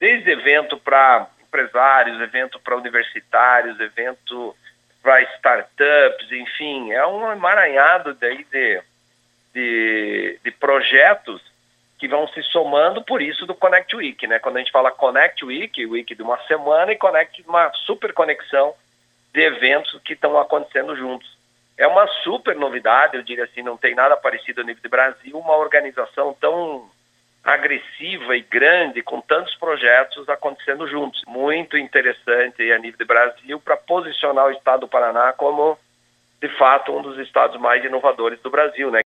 desde evento para empresários, evento para universitários, evento para startups, enfim, é um emaranhado daí de projetos que vão se somando, por isso do Connect Week, né? Quando a gente fala Connect Week, Week de uma semana, e Connect, uma super conexão de eventos que estão acontecendo juntos. É uma super novidade, eu diria assim, não tem nada parecido a nível de Brasil, uma organização tão agressiva e grande, com tantos projetos acontecendo juntos. Muito interessante a nível de Brasil, para posicionar o estado do Paraná como, de fato, um dos estados mais inovadores do Brasil, né?